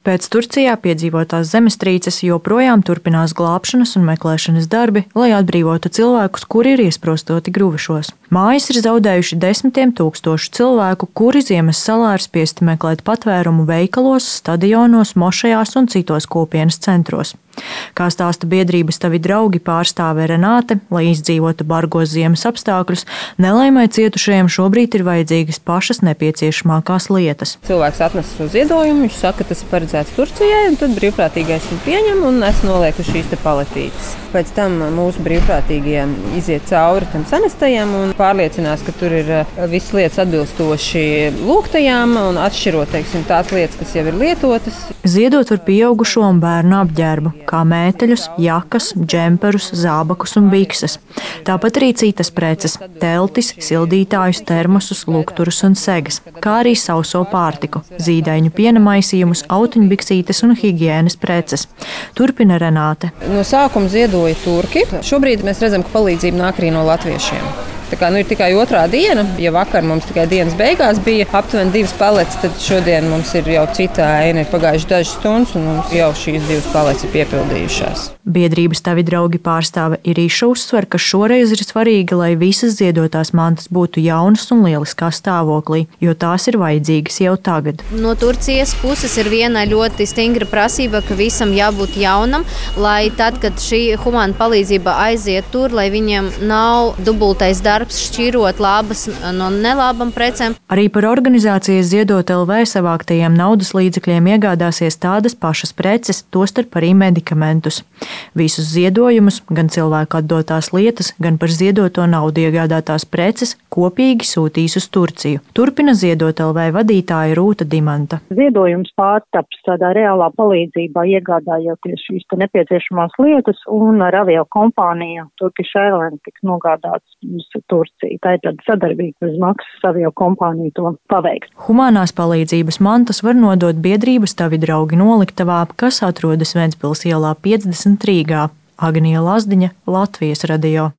Pēc Turcijā piedzīvotās zemestrīces joprojām turpinās glābšanas un meklēšanas darbi, lai atbrīvotu cilvēkus, kuri ir iesprostoti gruvešos. Mājas ir zaudējuši desmitiem tūkstošu cilvēku, kuri Ziemas salā ir spiesti meklēt patvērumu veikalos, stadionos, mošejās un citos kopienas centros. Kā stāsta biedrības Tavi draugi pārstāve Renāte, lai izdzīvotu bargos ziemas apstākļus, nelaimē cietušajiem šobrīd ir vajadzīgas pašas nepieciešamākās lietas. Cilvēks atnes šo ziedojumu, viņš saka, ka tas ir paredzēts Turcijai, un tad brīvprātīgais viņu pieņem un es nolieku šīs te paletītes. Pēc tam mūsu brīvprātīgie iziet cauri tam sanestajam un pārliecinās, ka tur ir visas lietas atbilstoši lūgtajām un atšķirot, tās lietas, kas jau ir lietotas. Ziedot var pieaugušo un bērnu apģērbu, kā mēteļus, jakas, džemperus, zābakus un bikses. Tāpat arī citas preces – teltis, sildītājus, termosus, lukturus un segas, kā arī sauso pārtiku, zīdaiņu piena maisījumus, autiņbiksītes un higienas preces. Turpina Renāte. No sākuma ziedoja turki. Šobrīd mēs redzam, ka palīdzība nāk arī no latviešiem. Ir tikai otrā diena. Ja vakar mums tikai dienas beigās bija aptuveni 2 paletes, tad šodien mums ir jau cita aina. Ir pagājuši dažas stundas, un mums jau šīs 2 paletes ir piepildījušās. Biedrības Tavi draugi pārstāve Irīša uzsver, ka šoreiz ir svarīgi, lai visas ziedotās mantas būtu jaunas un lieliskā stāvoklī, jo tās ir vajadzīgas jau tagad. No Turcijas puses ir viena ļoti stingra prasība, ka visam jābūt jaunam, lai tad, kad šī humāna palīdzība aiziet tur, lai viņiem nav dubultais darbs šķirot labas no nelabām precēm. Arī par organizācijas Ziedot LV savāktajiem naudas līdzekļiem iegādāsies tādas pašas preces, tostarp arī medikamentus. Visus ziedojumus, gan cilvēku atdotās lietas, gan par ziedoto naudu iegādātās preces kopīgi sūtīs uz Turciju. Turpina Ziedot LV vadītāja Rūta Dimanta. Ziedojums pārtaps tādā reālā palīdzībā, iegādājoties šīs nepieciešamās lietas, un ar avio kompāniju Turkish Airlines tiks nogādāts uz Turciju. Tā ir tāda sadarbība bez maksas, avio kompānija to paveiks. Humānās palīdzības mantas var nodot biedrības Tavi draugi noliktavā, kas atrodas Ventspils ielā 50 Rīgā. Agnija Lazdiņa, Latvijas radio.